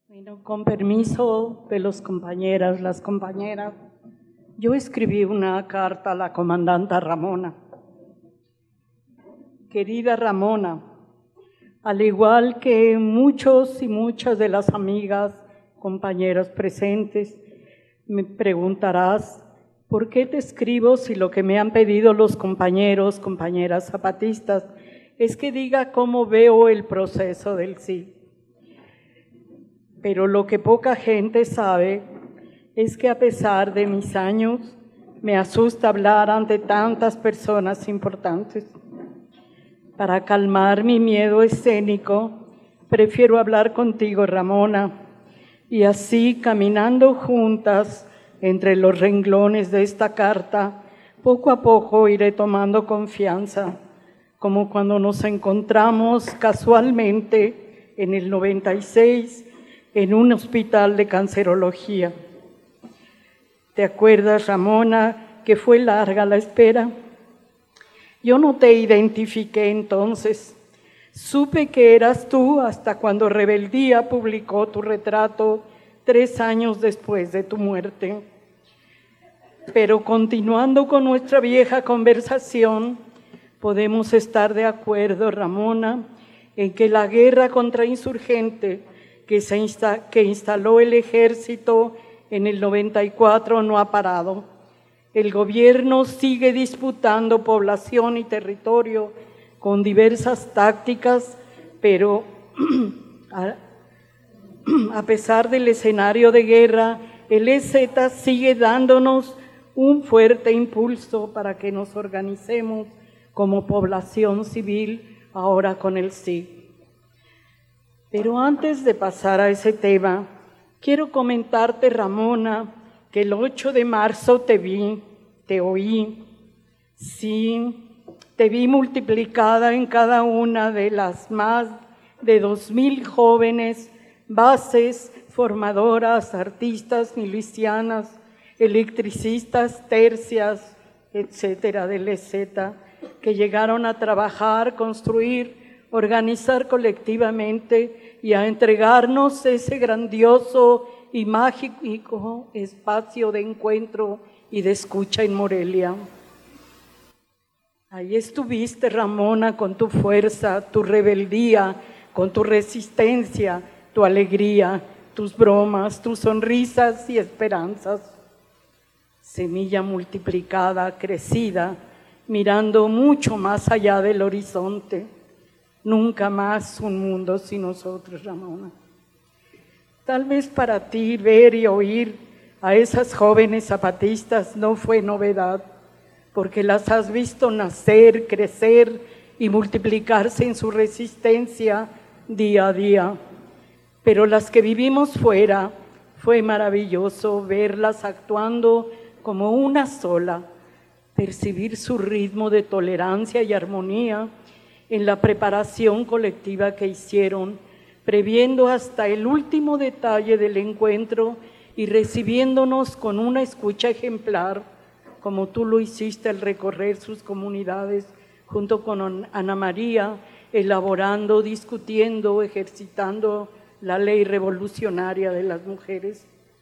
Bueno, con permiso de los compañeras, las compañeras, yo escribí una carta a la comandanta Ramona. Querida Ramona, al igual que muchos y muchas de las amigas, compañeras presentes, me preguntarás, ¿por qué te escribo si lo que me han pedido los compañeros, compañeras zapatistas, es que diga cómo veo el proceso del sí? Pero lo que poca gente sabe es que a pesar de mis años, me asusta hablar ante tantas personas importantes. Para calmar mi miedo escénico, prefiero hablar contigo, Ramona, y así, caminando juntas entre los renglones de esta carta, poco a poco iré tomando confianza, como cuando nos encontramos casualmente en el 96 en un hospital de cancerología. ¿Te acuerdas, Ramona, que fue larga la espera? Yo no te identifiqué entonces. Supe que eras tú hasta cuando Rebeldía publicó tu retrato 3 años después de tu muerte. Pero continuando con nuestra vieja conversación, podemos estar de acuerdo, Ramona, en que la guerra contra insurgente que instaló el ejército en el 94 no ha parado. El gobierno sigue disputando población y territorio con diversas tácticas, pero a pesar del escenario de guerra, el EZ sigue dándonos un fuerte impulso para que nos organicemos como población civil, ahora con el sí. Pero antes de pasar a ese tema, quiero comentarte, Ramona, que el 8 de marzo te oí. Sí, te vi multiplicada en cada una de las más de 2,000 jóvenes, bases, formadoras, artistas, milicianas, electricistas, tercias, etcétera, del EZ, que llegaron a trabajar, construir, organizar colectivamente y a entregarnos ese grandioso y mágico espacio de encuentro y de escucha en Morelia. Ahí estuviste, Ramona, con tu fuerza, tu rebeldía, con tu resistencia, tu alegría, tus bromas, tus sonrisas y esperanzas. Semilla multiplicada, crecida, mirando mucho más allá del horizonte. Nunca más un mundo sin nosotros, Ramona. Tal vez para ti ver y oír a esas jóvenes zapatistas no fue novedad, porque las has visto nacer, crecer y multiplicarse en su resistencia día a día. Pero las que vivimos fuera, fue maravilloso verlas actuando como una sola, percibir su ritmo de tolerancia y armonía en la preparación colectiva que hicieron, previendo hasta el último detalle del encuentro y recibiéndonos con una escucha ejemplar, como tú lo hiciste al recorrer sus comunidades junto con Ana María, elaborando, discutiendo, ejercitando la ley revolucionaria de las mujeres.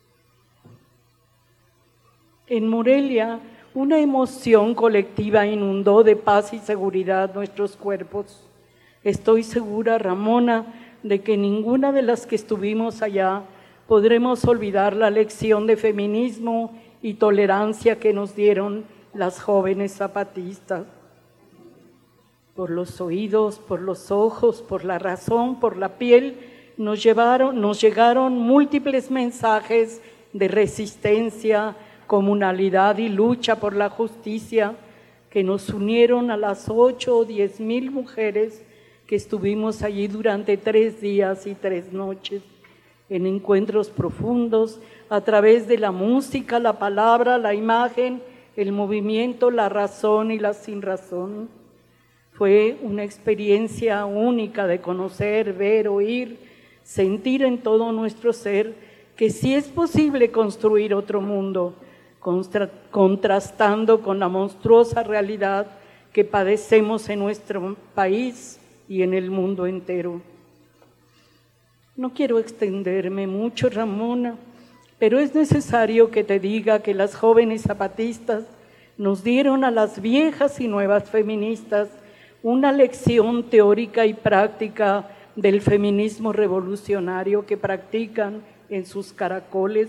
En Morelia, una emoción colectiva inundó de paz y seguridad nuestros cuerpos. Estoy segura, Ramona, de que ninguna de las que estuvimos allá podremos olvidar la lección de feminismo y tolerancia que nos dieron las jóvenes zapatistas. Por los oídos, por los ojos, por la razón, por la piel, nos llegaron múltiples mensajes de resistencia, comunalidad y lucha por la justicia que nos unieron a las 8 o 10,000 mujeres que estuvimos allí durante 3 días y 3 noches en encuentros profundos a través de la música, la palabra, la imagen, el movimiento, la razón y la sinrazón. Fue una experiencia única de conocer, ver, oír, sentir en todo nuestro ser que sí es posible construir otro mundo, contrastando con la monstruosa realidad que padecemos en nuestro país y en el mundo entero. No quiero extenderme mucho, Ramona, pero es necesario que te diga que las jóvenes zapatistas nos dieron a las viejas y nuevas feministas una lección teórica y práctica del feminismo revolucionario que practican en sus caracoles,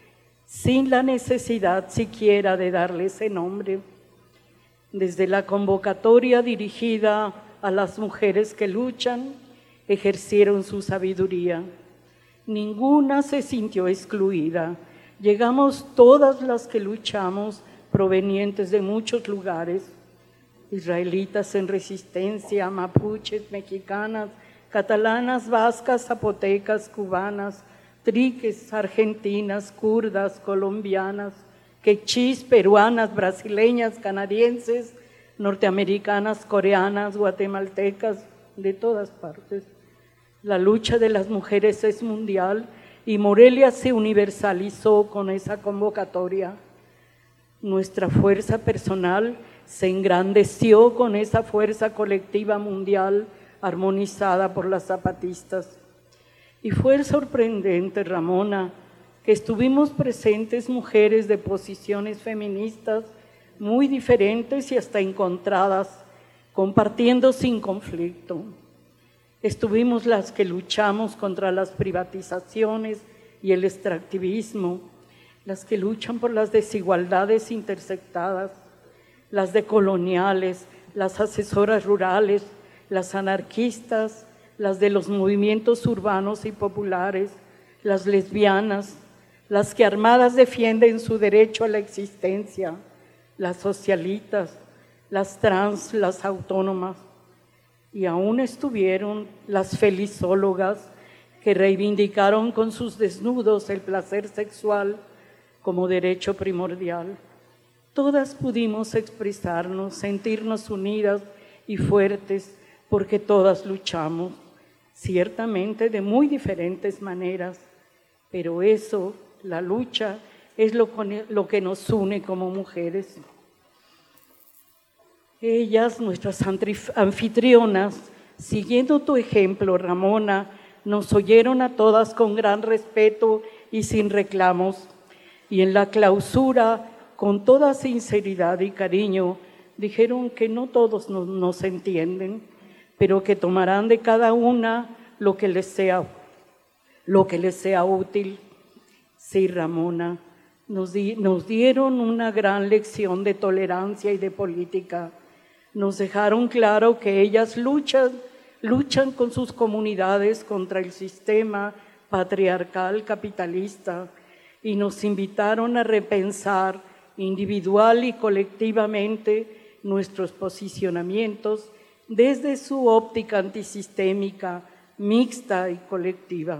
sin la necesidad siquiera de darle ese nombre. Desde la convocatoria dirigida a las mujeres que luchan, ejercieron su sabiduría. Ninguna se sintió excluida. Llegamos todas las que luchamos, provenientes de muchos lugares, israelitas en resistencia, mapuches, mexicanas, catalanas, vascas, zapotecas, cubanas, triques, argentinas, kurdas, colombianas, quechís, peruanas, brasileñas, canadienses, norteamericanas, coreanas, guatemaltecas, de todas partes. La lucha de las mujeres es mundial y Morelia se universalizó con esa convocatoria. Nuestra fuerza personal se engrandeció con esa fuerza colectiva mundial armonizada por las zapatistas. Y fue sorprendente, Ramona, que estuvimos presentes mujeres de posiciones feministas muy diferentes y hasta encontradas, compartiendo sin conflicto. Estuvimos las que luchamos contra las privatizaciones y el extractivismo, las que luchan por las desigualdades intersectadas, las decoloniales, las asesoras rurales, las anarquistas, las de los movimientos urbanos y populares, las lesbianas, las que armadas defienden su derecho a la existencia, las socialitas, las trans, las autónomas. Y aún estuvieron las felizólogas que reivindicaron con sus desnudos el placer sexual como derecho primordial. Todas pudimos expresarnos, sentirnos unidas y fuertes, porque todas luchamos, ciertamente de muy diferentes maneras, pero eso, la lucha, es lo que nos une como mujeres. Ellas, nuestras anfitrionas, siguiendo tu ejemplo, Ramona, nos oyeron a todas con gran respeto y sin reclamos, y en la clausura, con toda sinceridad y cariño, dijeron que no todos nos entienden, pero que tomarán de cada una lo que les sea útil. Sí, Ramona, nos dieron una gran lección de tolerancia y de política. Nos dejaron claro que ellas luchan con sus comunidades contra el sistema patriarcal capitalista y nos invitaron a repensar individual y colectivamente nuestros posicionamientos desde su óptica antisistémica, mixta y colectiva.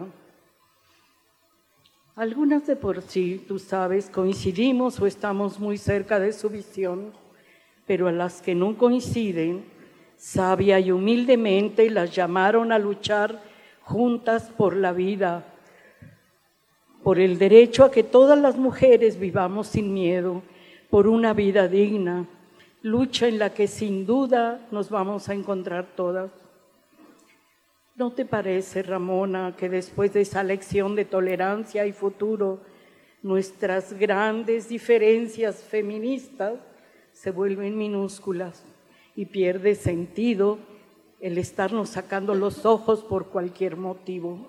Algunas de por sí, tú sabes, coincidimos o estamos muy cerca de su visión, pero a las que no coinciden, sabia y humildemente las llamaron a luchar juntas por la vida, por el derecho a que todas las mujeres vivamos sin miedo, por una vida digna, lucha en la que sin duda nos vamos a encontrar todas. ¿No te parece, Ramona, que después de esa lección de tolerancia y futuro, nuestras grandes diferencias feministas se vuelven minúsculas y pierde sentido el estarnos sacando los ojos por cualquier motivo?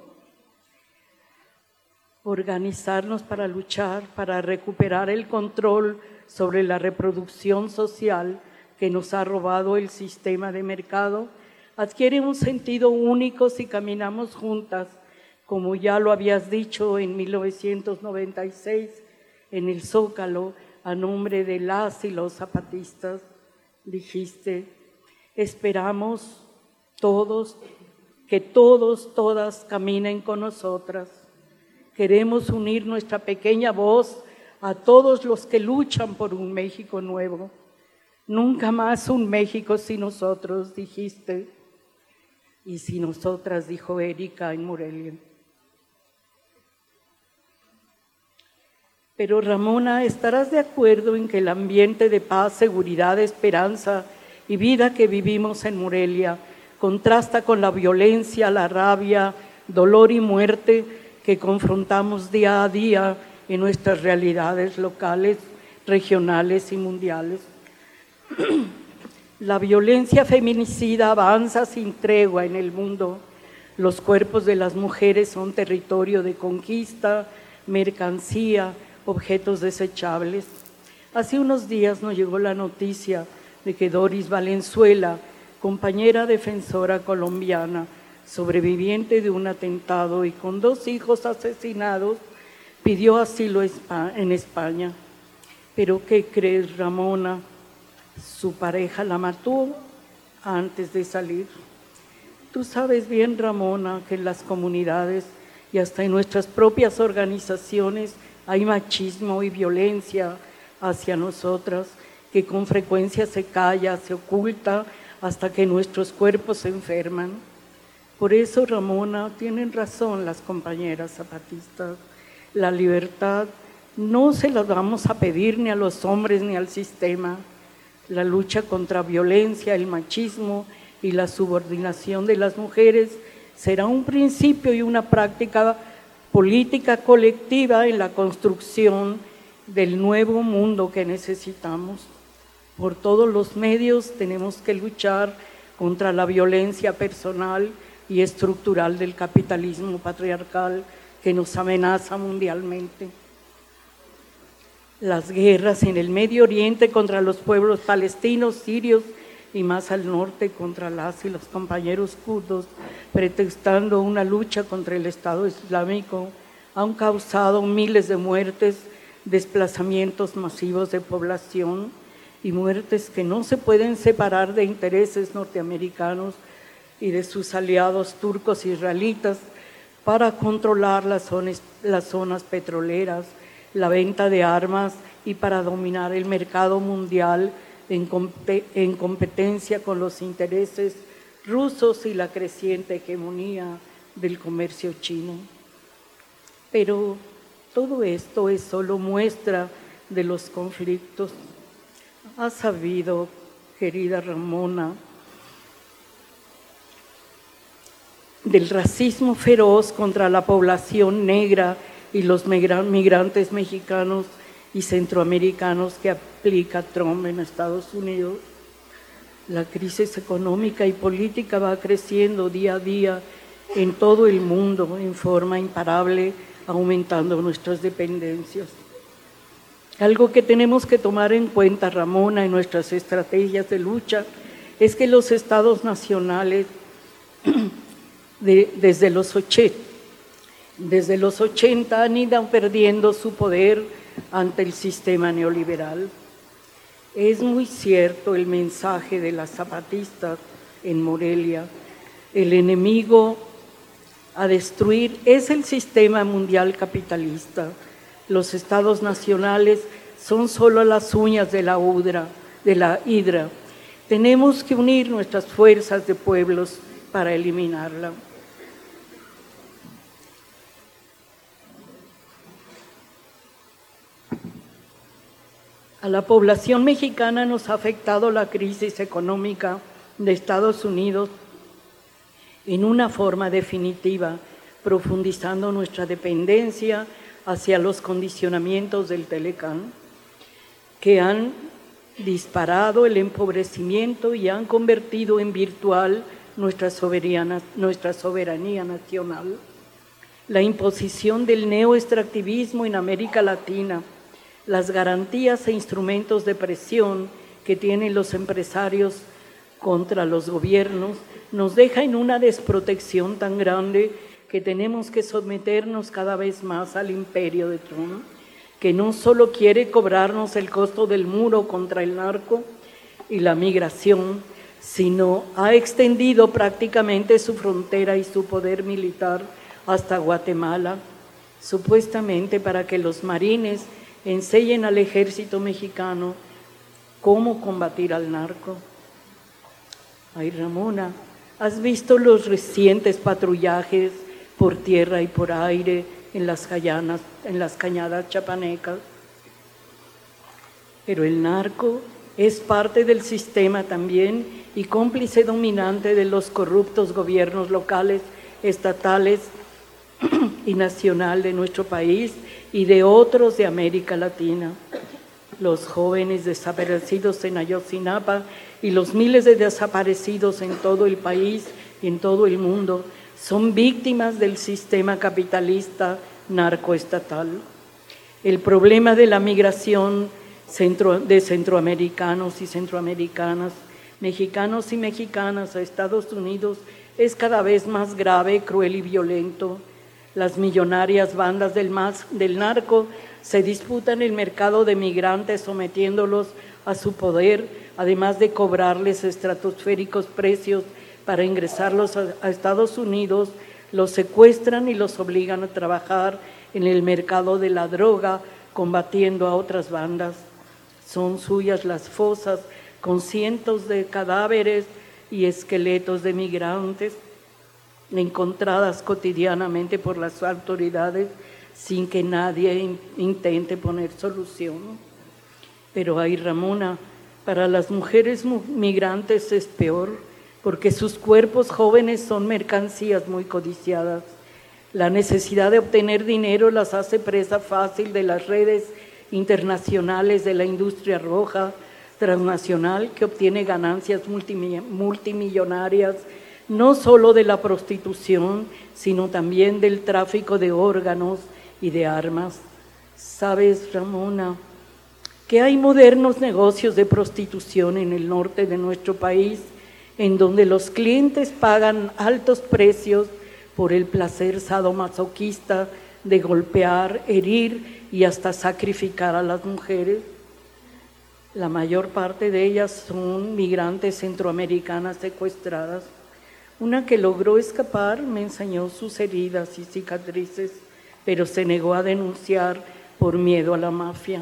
Organizarnos para luchar, para recuperar el control sobre la reproducción social que nos ha robado el sistema de mercado, adquiere un sentido único si caminamos juntas, como ya lo habías dicho en 1996 en el Zócalo, a nombre de las y los zapatistas. Dijiste, esperamos todos, que todas caminen con nosotras. Queremos unir nuestra pequeña voz a todos los que luchan por un México nuevo. Nunca más un México sin nosotros, dijiste. Y sin nosotras, dijo Erika en Morelia. Pero Ramona, estarás de acuerdo en que el ambiente de paz, seguridad, esperanza y vida que vivimos en Morelia contrasta con la violencia, la rabia, dolor y muerte que confrontamos día a día en nuestras realidades locales, regionales y mundiales. La violencia feminicida avanza sin tregua en el mundo. Los cuerpos de las mujeres son territorio de conquista, mercancía, objetos desechables. Hace unos días nos llegó la noticia de que Doris Valenzuela, compañera defensora colombiana, sobreviviente de un atentado y con 2 hijos asesinados, pidió asilo en España. Pero ¿qué crees, Ramona? Su pareja la mató antes de salir. Tú sabes bien, Ramona, que en las comunidades y hasta en nuestras propias organizaciones hay machismo y violencia hacia nosotras, que con frecuencia se calla, se oculta, hasta que nuestros cuerpos se enferman. Por eso, Ramona, tienen razón las compañeras zapatistas. La libertad no se la vamos a pedir ni a los hombres ni al sistema. La lucha contra violencia, el machismo y la subordinación de las mujeres será un principio y una práctica política colectiva en la construcción del nuevo mundo que necesitamos. Por todos los medios tenemos que luchar contra la violencia personal y estructural del capitalismo patriarcal que nos amenaza mundialmente. Las guerras en el Medio Oriente contra los pueblos palestinos, sirios y más al norte contra las y los compañeros kurdos, pretextando una lucha contra el Estado Islámico, han causado miles de muertes, desplazamientos masivos de población y muertes que no se pueden separar de intereses norteamericanos y de sus aliados turcos y israelitas para controlar las zonas petroleras, la venta de armas y para dominar el mercado mundial en competencia con los intereses rusos y la creciente hegemonía del comercio chino. Pero todo esto es solo muestra de los conflictos. Has sabido, querida Ramona, del racismo feroz contra la población negra y los migrantes mexicanos y centroamericanos que aplica Trump en Estados Unidos. La crisis económica y política va creciendo día a día en todo el mundo en forma imparable, aumentando nuestras dependencias. Algo que tenemos que tomar en cuenta, Ramona, en nuestras estrategias de lucha, es que los estados nacionales desde los 80 han ido perdiendo su poder ante el sistema neoliberal. Es muy cierto el mensaje de las zapatistas en Morelia. El enemigo a destruir es el sistema mundial capitalista. Los estados nacionales son solo las uñas de la hidra. Tenemos que unir nuestras fuerzas de pueblos para eliminarla. A la población mexicana nos ha afectado la crisis económica de Estados Unidos en una forma definitiva, profundizando nuestra dependencia hacia los condicionamientos del Telecán, que han disparado el empobrecimiento y han convertido en virtual nuestra soberanía nacional. La imposición del neoextractivismo en América Latina, las garantías e instrumentos de presión que tienen los empresarios contra los gobiernos, nos deja en una desprotección tan grande que tenemos que someternos cada vez más al imperio de Trump, que no solo quiere cobrarnos el costo del muro contra el narco y la migración, sino ha extendido prácticamente su frontera y su poder militar hasta Guatemala, supuestamente para que los marines enseñen al ejército mexicano cómo combatir al narco. Ay, Ramona, ¿has visto los recientes patrullajes por tierra y por aire en las cañadas chapanecas? Pero el narco es parte del sistema también y cómplice dominante de los corruptos gobiernos locales estatales y nacional de nuestro país y de otros de América Latina. Los jóvenes desaparecidos en Ayotzinapa y los miles de desaparecidos en todo el país y en todo el mundo son víctimas del sistema capitalista narcoestatal. El problema de la migración de centroamericanos y centroamericanas, mexicanos y mexicanas a Estados Unidos es cada vez más grave, cruel y violento. Las millonarias bandas del narco se disputan el mercado de migrantes sometiéndolos a su poder, además de cobrarles estratosféricos precios para ingresarlos a Estados Unidos, los secuestran y los obligan a trabajar en el mercado de la droga, combatiendo a otras bandas. Son suyas las fosas con cientos de cadáveres y esqueletos de migrantes encontradas cotidianamente por las autoridades sin que nadie intente poner solución. Pero ay, Ramona, para las mujeres migrantes es peor, porque sus cuerpos jóvenes son mercancías muy codiciadas. La necesidad de obtener dinero las hace presa fácil de las redes internacionales de la industria roja transnacional que obtiene ganancias multimillonarias, no solo de la prostitución, sino también del tráfico de órganos y de armas. ¿Sabes, Ramona, que hay modernos negocios de prostitución en el norte de nuestro país, en donde los clientes pagan altos precios por el placer sadomasoquista de golpear, herir y hasta sacrificar a las mujeres? La mayor parte de ellas son migrantes centroamericanas secuestradas. Una que logró escapar me enseñó sus heridas y cicatrices, pero se negó a denunciar por miedo a la mafia.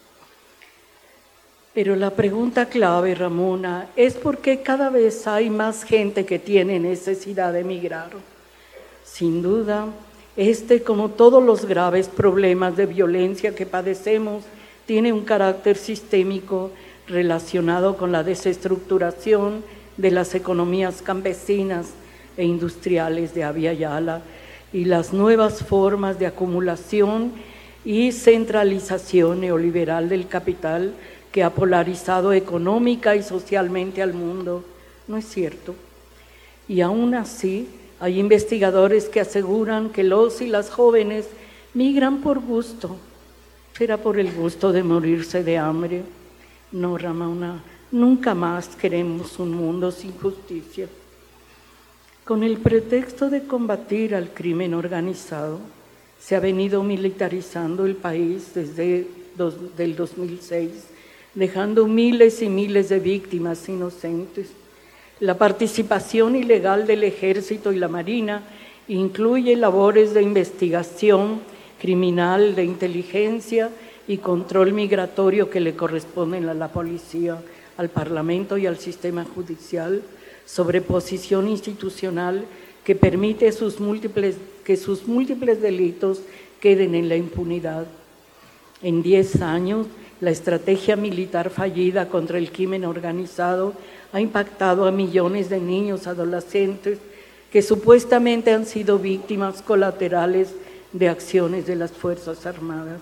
Pero la pregunta clave, Ramona, es por qué cada vez hay más gente que tiene necesidad de emigrar. Sin duda, como todos los graves problemas de violencia que padecemos, tiene un carácter sistémico relacionado con la desestructuración de las economías campesinas e industriales de Abya Yala y las nuevas formas de acumulación y centralización neoliberal del capital que ha polarizado económica y socialmente al mundo. ¿No es cierto? Y aún así, hay investigadores que aseguran que los y las jóvenes migran por gusto. ¿Será por el gusto de morirse de hambre? No, Ramona, nunca más queremos un mundo sin justicia. Con el pretexto de combatir al crimen organizado, se ha venido militarizando el país desde el 2006, dejando miles y miles de víctimas inocentes. La participación ilegal del Ejército y la Marina incluye labores de investigación criminal, de inteligencia y control migratorio que le corresponden a la policía, al Parlamento y al sistema judicial, sobreposición institucional que permite que sus múltiples delitos queden en la impunidad. En 10 años, la estrategia militar fallida contra el crimen organizado ha impactado a millones de niños, adolescentes, que supuestamente han sido víctimas colaterales de acciones de las Fuerzas Armadas.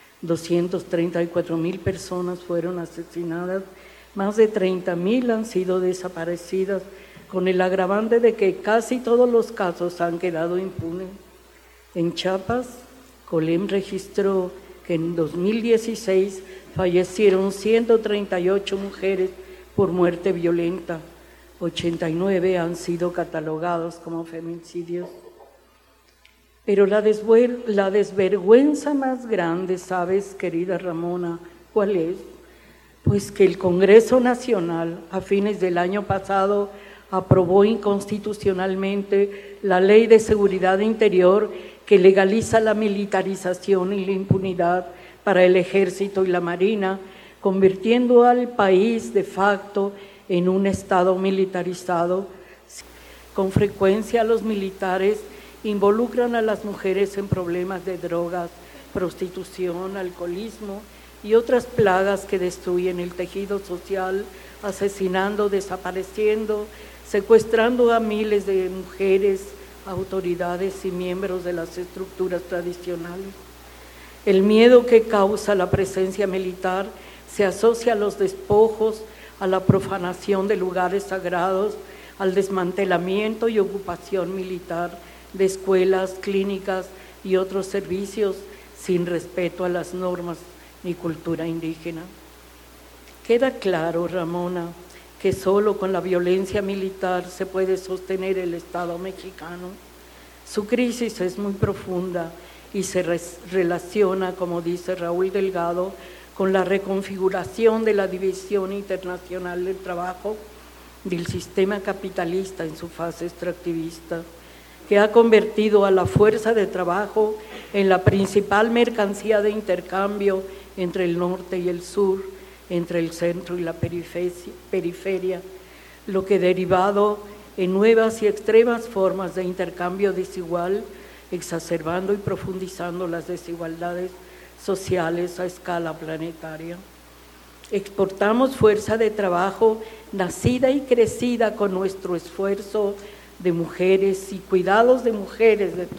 234,000 personas fueron asesinadas, más de 30,000 han sido desaparecidas, con el agravante de que casi todos los casos han quedado impunes. En Chiapas, Colem registró que en 2016 fallecieron 138 mujeres por muerte violenta, 89 han sido catalogados como feminicidios. Pero la desvergüenza más grande, ¿sabes, querida Ramona, cuál es? Pues que el Congreso Nacional, a fines del año pasado, aprobó inconstitucionalmente la Ley de Seguridad Interior que legaliza la militarización y la impunidad para el Ejército y la Marina, convirtiendo al país de facto en un Estado militarizado. Con frecuencia los militares involucran a las mujeres en problemas de drogas, prostitución, alcoholismo y otras plagas que destruyen el tejido social, asesinando, desapareciendo, secuestrando a miles de mujeres, autoridades y miembros de las estructuras tradicionales. El miedo que causa la presencia militar se asocia a los despojos, a la profanación de lugares sagrados, al desmantelamiento y ocupación militar de escuelas, clínicas y otros servicios sin respeto a las normas ni cultura indígena. Queda claro, Ramona, que solo con la violencia militar se puede sostener el Estado mexicano. Su crisis es muy profunda y se relaciona, como dice Raúl Delgado, con la reconfiguración de la División Internacional del Trabajo del sistema capitalista en su fase extractivista, que ha convertido a la fuerza de trabajo en la principal mercancía de intercambio entre el norte y el sur, entre el centro y la periferia, lo que derivado en nuevas y extremas formas de intercambio desigual, exacerbando y profundizando las desigualdades sociales a escala planetaria. Exportamos fuerza de trabajo nacida y crecida con nuestro esfuerzo de mujeres y cuidados de mujeres de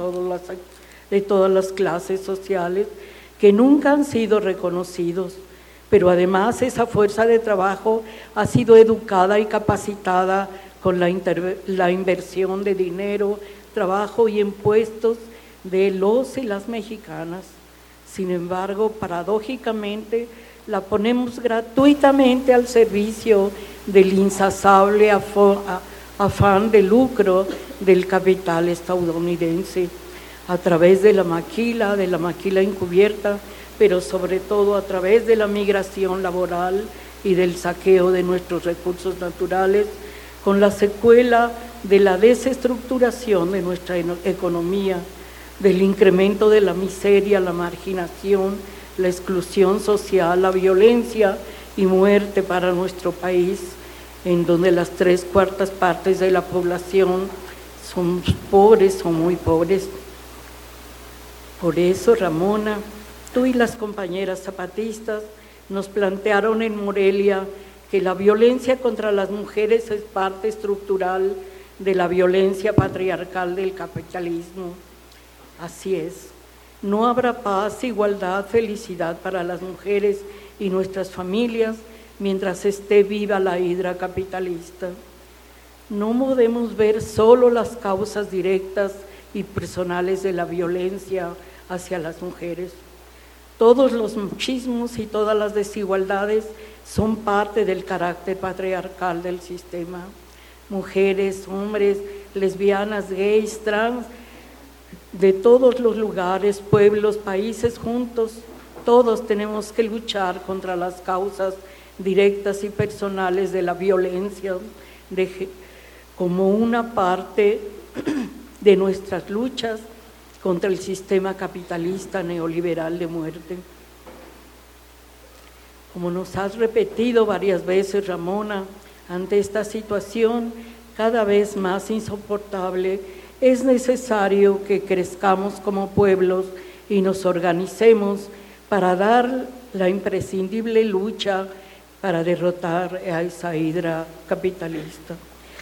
todas las clases sociales que nunca han sido reconocidos, pero además esa fuerza de trabajo ha sido educada y capacitada con la inversión de dinero, trabajo y impuestos de los y las mexicanas. Sin embargo, paradójicamente, la ponemos gratuitamente al servicio del insaciable afán de lucro del capital estadounidense, a través de la maquila encubierta, pero sobre todo a través de la migración laboral y del saqueo de nuestros recursos naturales, con la secuela de la desestructuración de nuestra economía, del incremento de la miseria, la marginación, la exclusión social, la violencia y muerte para nuestro país, en donde las 3/4 partes de la población son pobres, son muy pobres. Por eso, Ramona, tú y las compañeras zapatistas nos plantearon en Morelia que la violencia contra las mujeres es parte estructural de la violencia patriarcal del capitalismo. Así es, no habrá paz, igualdad, felicidad para las mujeres y nuestras familias mientras esté viva la hidra capitalista. No podemos ver solo las causas directas y personales de la violencia hacia las mujeres. Todos los machismos y todas las desigualdades son parte del carácter patriarcal del sistema. Mujeres, hombres, lesbianas, gays, trans, de todos los lugares, pueblos, países, juntos, todos tenemos que luchar contra las causas directas y personales de la violencia como una parte de nuestras luchas contra el sistema capitalista neoliberal de muerte. Como nos has repetido varias veces, Ramona, ante esta situación cada vez más insoportable, es necesario que crezcamos como pueblos y nos organicemos para dar la imprescindible lucha para derrotar a esa hidra capitalista.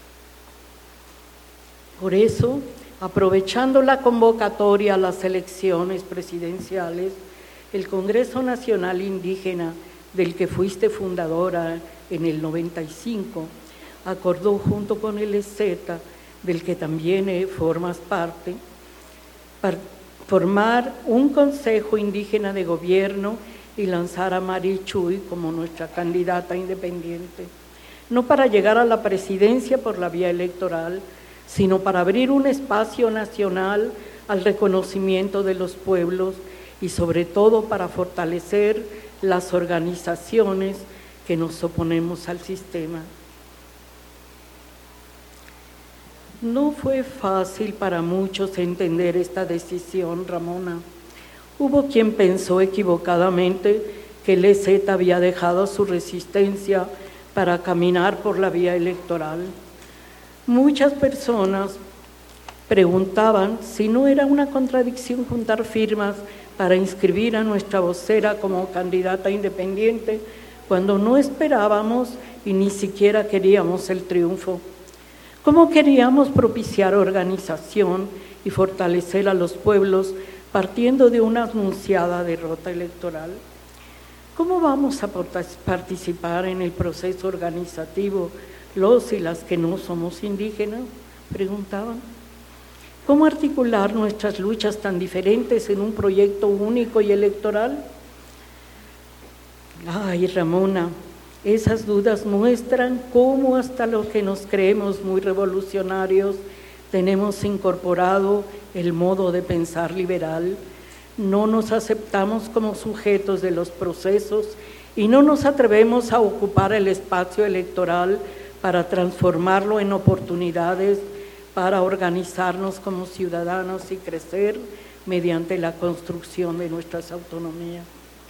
Por eso, aprovechando la convocatoria a las elecciones presidenciales, el Congreso Nacional Indígena, del que fuiste fundadora en el 95, acordó junto con el EZETA, del que también formas parte, para formar un Consejo Indígena de Gobierno y lanzar a Mari Chuy como nuestra candidata independiente, no para llegar a la presidencia por la vía electoral, sino para abrir un espacio nacional al reconocimiento de los pueblos y sobre todo para fortalecer las organizaciones que nos oponemos al sistema. No fue fácil para muchos entender esta decisión, Ramona. Hubo quien pensó equivocadamente que el EZ había dejado su resistencia para caminar por la vía electoral. Muchas personas preguntaban si no era una contradicción juntar firmas para inscribir a nuestra vocera como candidata independiente cuando no esperábamos y ni siquiera queríamos el triunfo. ¿Cómo queríamos propiciar organización y fortalecer a los pueblos partiendo de una anunciada derrota electoral? ¿Cómo vamos a participar en el proceso organizativo los y las que no somos indígenas?, preguntaban. ¿Cómo articular nuestras luchas tan diferentes en un proyecto único y electoral? Ay, Ramona, esas dudas muestran cómo hasta los que nos creemos muy revolucionarios tenemos incorporado el modo de pensar liberal. No nos aceptamos como sujetos de los procesos y no nos atrevemos a ocupar el espacio electoral para transformarlo en oportunidades para organizarnos como ciudadanos y crecer mediante la construcción de nuestras autonomías.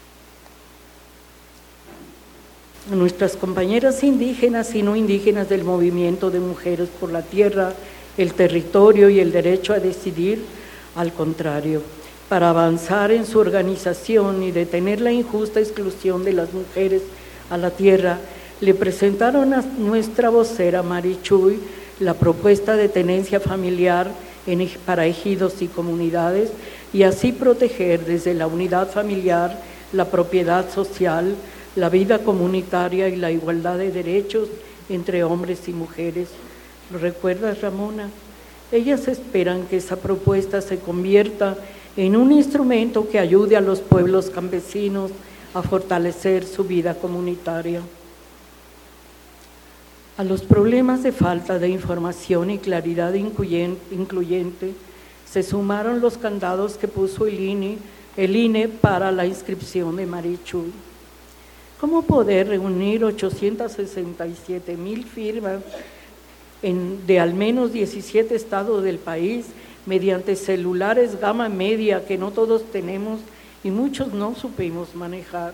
Nuestras compañeras indígenas y no indígenas del movimiento de Mujeres por la Tierra, el Territorio y el Derecho a Decidir, al contrario, para avanzar en su organización y detener la injusta exclusión de las mujeres a la tierra, le presentaron a nuestra vocera Mari Chuy la propuesta de tenencia familiar para ejidos y comunidades y así proteger desde la unidad familiar la propiedad social, la vida comunitaria y la igualdad de derechos entre hombres y mujeres. ¿Lo recuerdas, Ramona? Ellas esperan que esa propuesta se convierta en un instrumento que ayude a los pueblos campesinos a fortalecer su vida comunitaria. A los problemas de falta de información y claridad incluyente se sumaron los candados que puso el INE para la inscripción de Mari Chuy. ¿Cómo poder reunir 867,000 firmas de al menos 17 estados del país mediante celulares gama media que no todos tenemos y muchos no supimos manejar?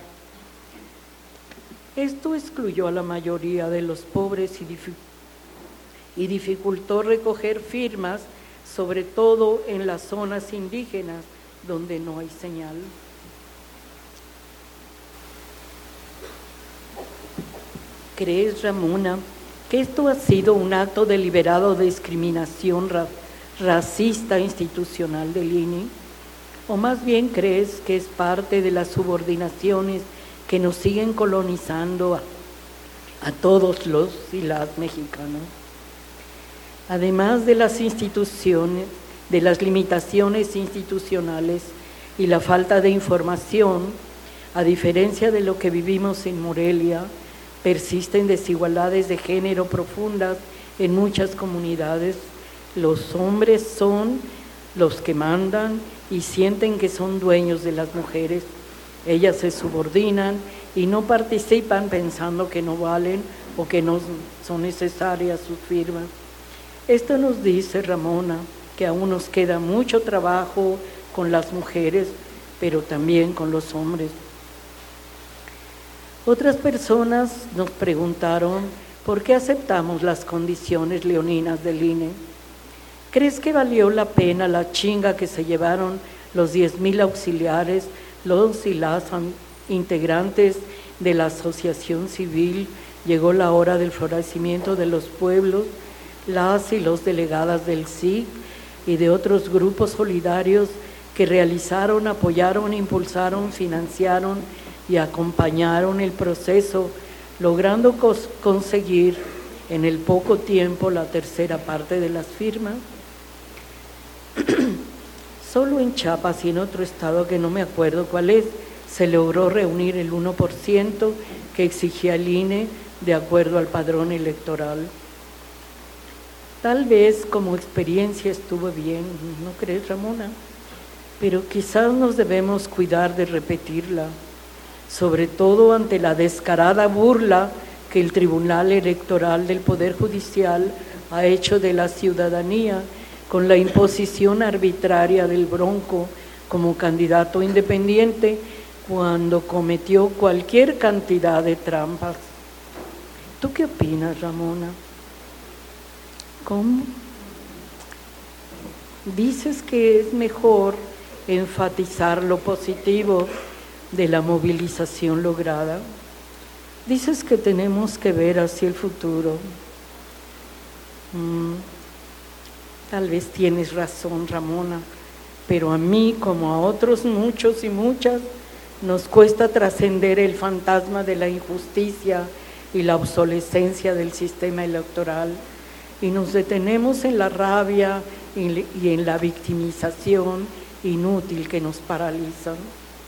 Esto excluyó a la mayoría de los pobres y dificultó recoger firmas, sobre todo en las zonas indígenas donde no hay señal. ¿Crees, Ramona, que esto ha sido un acto deliberado de discriminación racista institucional del INE? ¿O más bien crees que es parte de las subordinaciones que nos siguen colonizando a todos los y las mexicanos? Además de las instituciones, de las limitaciones institucionales y la falta de información, a diferencia de lo que vivimos en Morelia, persisten desigualdades de género profundas en muchas comunidades. Los hombres son los que mandan y sienten que son dueños de las mujeres. Ellas se subordinan y no participan pensando que no valen o que no son necesarias sus firmas. Esto nos dice, Ramona, que aún nos queda mucho trabajo con las mujeres, pero también con los hombres. Otras personas nos preguntaron por qué aceptamos las condiciones leoninas del INE. ¿Crees que valió la pena la chinga que se llevaron los 10,000 auxiliares, los y las integrantes de la asociación civil? Llegó la hora del florecimiento de los pueblos, las y los delegadas del SIC y de otros grupos solidarios que realizaron, apoyaron, impulsaron, financiaron y acompañaron el proceso, logrando conseguir en el poco tiempo la tercera parte de las firmas. Solo en Chiapas y en otro estado que no me acuerdo cuál es, se logró reunir el 1% que exigía el INE de acuerdo al padrón electoral. Tal vez como experiencia estuvo bien, ¿no crees, Ramona? Pero quizás nos debemos cuidar de repetirla, sobre todo ante la descarada burla que el Tribunal Electoral del Poder Judicial ha hecho de la ciudadanía con la imposición arbitraria del Bronco como candidato independiente cuando cometió cualquier cantidad de trampas. ¿Tú qué opinas, Ramona? ¿Cómo? Dices que es mejor enfatizar lo positivo de la movilización lograda. Dices que tenemos que ver hacia el futuro. Tal vez tienes razón, Ramona, pero a mí, como a otros muchos y muchas, nos cuesta trascender el fantasma de la injusticia y la obsolescencia del sistema electoral, y nos detenemos en la rabia y en la victimización inútil que nos paralizan.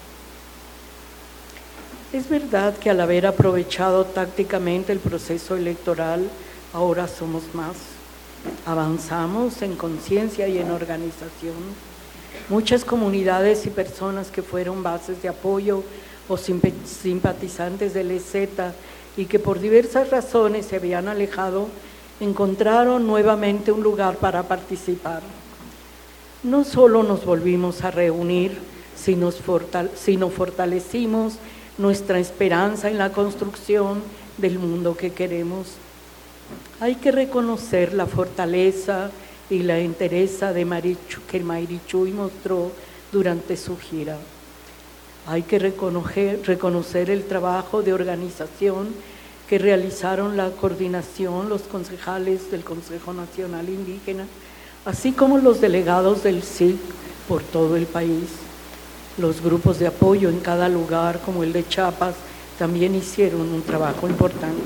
Es verdad que al haber aprovechado tácticamente el proceso electoral, ahora somos más. Avanzamos en conciencia y en organización. Muchas comunidades y personas que fueron bases de apoyo o simpatizantes del EZ y que por diversas razones se habían alejado, encontraron nuevamente un lugar para participar. No solo nos volvimos a reunir, sino fortalecimos nuestra esperanza en la construcción del mundo que queremos. Hay que reconocer la fortaleza y la entereza que Marichuy mostró durante su gira. Hay que reconocer el trabajo de organización que realizaron la coordinación, los concejales del Consejo Nacional Indígena, así como los delegados del SIC por todo el país. Los grupos de apoyo en cada lugar, como el de Chiapas, también hicieron un trabajo importante.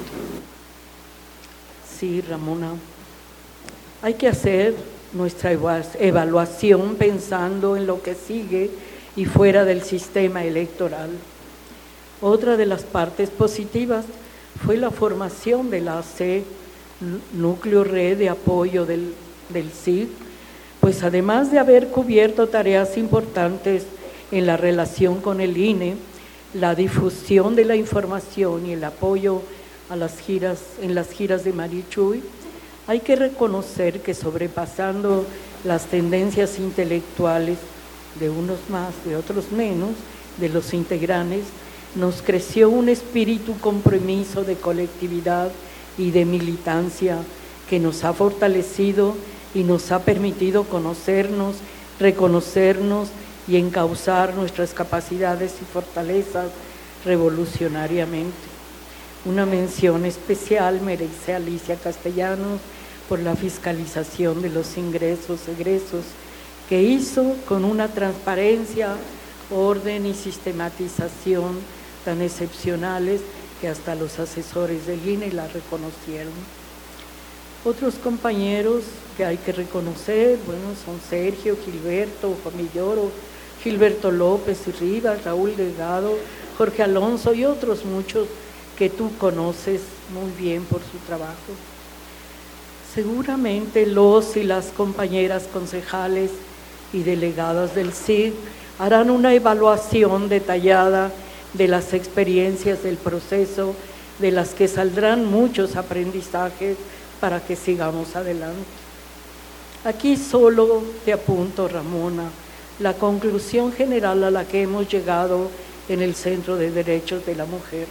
Sí, Ramona, hay que hacer nuestra evaluación pensando en lo que sigue y fuera del sistema electoral. Otra de las partes positivas fue la formación de la AC, Núcleo Red de Apoyo del CID, pues además de haber cubierto tareas importantes en la relación con el INE, la difusión de la información y el apoyo a en las giras de Marichuy, hay que reconocer que sobrepasando las tendencias intelectuales de unos más, de otros menos, de los integrantes, nos creció un espíritu compromiso de colectividad y de militancia que nos ha fortalecido y nos ha permitido conocernos, reconocernos y encauzar nuestras capacidades y fortalezas revolucionariamente. Una mención especial merece Alicia Castellanos por la fiscalización de los ingresos-egresos que hizo con una transparencia, orden y sistematización tan excepcionales que hasta los asesores del INE la reconocieron. Otros compañeros que hay que reconocer, bueno, son Sergio, Gilberto, Juan Milloro, Gilberto López y Rivas, Raúl Delgado, Jorge Alonso y otros muchos que tú conoces muy bien por su trabajo. Seguramente los y las compañeras concejales y delegadas del CID harán una evaluación detallada de las experiencias del proceso, de las que saldrán muchos aprendizajes para que sigamos adelante. Aquí solo te apunto, Ramona, la conclusión general a la que hemos llegado en el Centro de Derechos de la Mujer.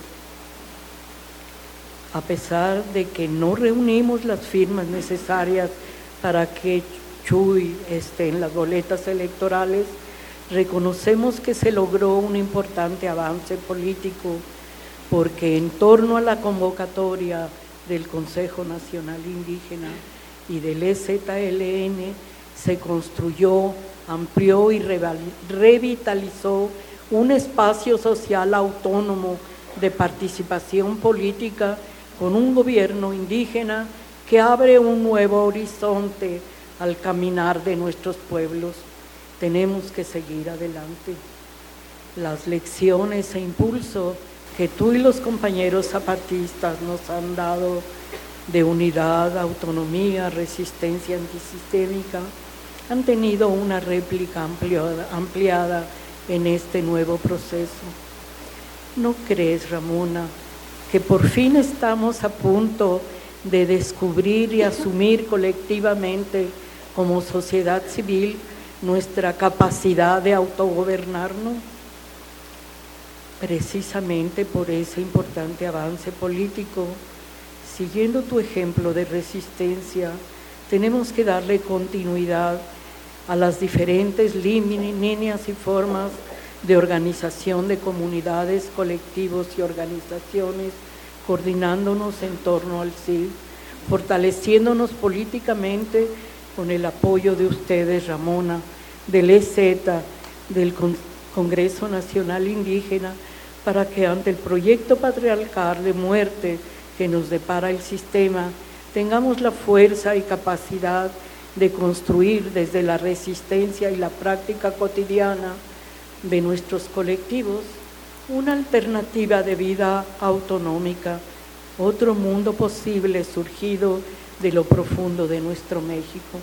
A pesar de que no reunimos las firmas necesarias para que Chuy esté en las boletas electorales, reconocemos que se logró un importante avance político porque en torno a la convocatoria del Consejo Nacional Indígena y del EZLN se construyó, amplió y revitalizó un espacio social autónomo de participación política con un gobierno indígena que abre un nuevo horizonte al caminar de nuestros pueblos. Tenemos que seguir adelante. Las lecciones e impulso que tú y los compañeros zapatistas nos han dado de unidad, autonomía, resistencia antisistémica, han tenido una réplica ampliada en este nuevo proceso. ¿No crees, Ramona, que por fin estamos a punto de descubrir y asumir colectivamente como sociedad civil nuestra capacidad de autogobernarnos? Precisamente por ese importante avance político, siguiendo tu ejemplo de resistencia, tenemos que darle continuidad a las diferentes líneas y formas de organización de comunidades, colectivos y organizaciones, coordinándonos en torno al CID, fortaleciéndonos políticamente con el apoyo de ustedes, Ramona, del EZ, del Congreso Nacional Indígena, para que ante el proyecto patriarcal de muerte que nos depara el sistema, tengamos la fuerza y capacidad de construir desde la resistencia y la práctica cotidiana de nuestros colectivos una alternativa de vida autonómica, otro mundo posible surgido de lo profundo de nuestro México.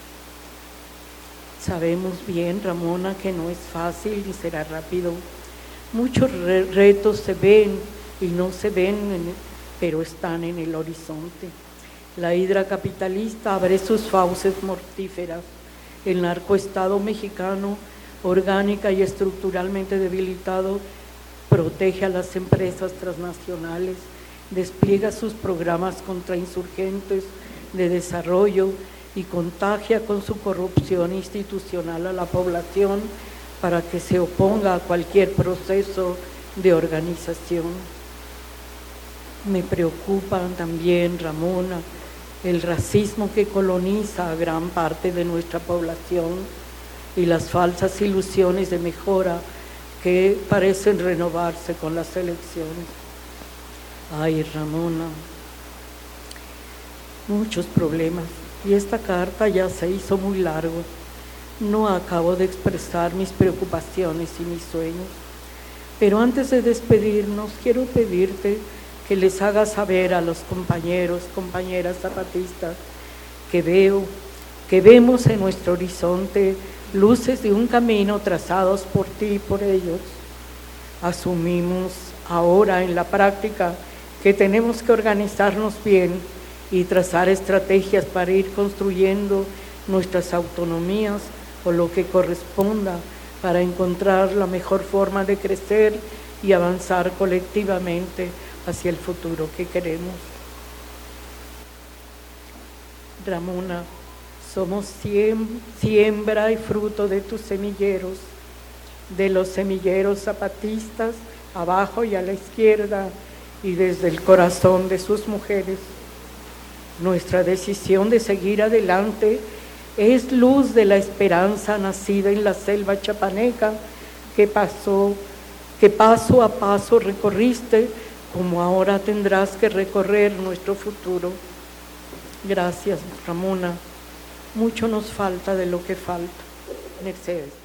Sabemos bien, Ramona, que no es fácil ni será rápido. Muchos retos se ven y no se ven, pero están en el horizonte. La hidra capitalista abre sus fauces mortíferas. El narcoestado mexicano, orgánica y estructuralmente debilitado, protege a las empresas transnacionales, despliega sus programas contra insurgentes de desarrollo y contagia con su corrupción institucional a la población para que se oponga a cualquier proceso de organización. Me preocupa también, Ramona, el racismo que coloniza a gran parte de nuestra población y las falsas ilusiones de mejora que parecen renovarse con las elecciones. Ay, Ramona, muchos problemas. Y esta carta ya se hizo muy largo. No acabo de expresar mis preocupaciones y mis sueños. Pero antes de despedirnos, quiero pedirte que les hagas saber a los compañeros, compañeras zapatistas, que vemos en nuestro horizonte luces de un camino trazados por ti y por ellos. Asumimos ahora en la práctica que tenemos que organizarnos bien y trazar estrategias para ir construyendo nuestras autonomías o lo que corresponda para encontrar la mejor forma de crecer y avanzar colectivamente hacia el futuro que queremos. Ramona, somos siembra y fruto de tus semilleros, de los semilleros zapatistas, abajo y a la izquierda, y desde el corazón de sus mujeres. Nuestra decisión de seguir adelante es luz de la esperanza nacida en la selva chapaneca que paso a paso recorriste, como ahora tendrás que recorrer nuestro futuro. Gracias, Ramona. Mucho nos falta de lo que falta. Mercedes.